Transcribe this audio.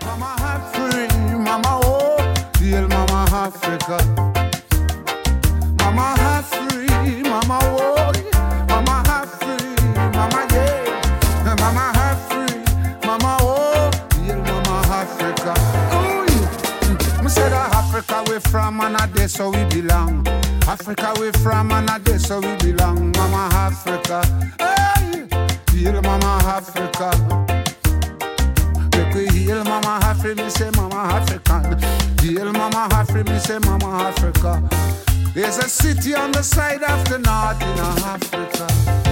Mama Africa, Mama oh, dear Mama Africa. Mama Africa, Mama oh, Mama Africa, Mama yeah, Mama Africa, Mama oh, dear Mama Africa. Oh yeah, me say that Africa we from and a day so we belong. Africa we from and a day so we belong. Mama Africa, hey, dear Mama Africa. We heal Mama Africa, me say Mama African. Heal Mama Africa, me say Mama Africa. There's a city on the side of the north in Africa.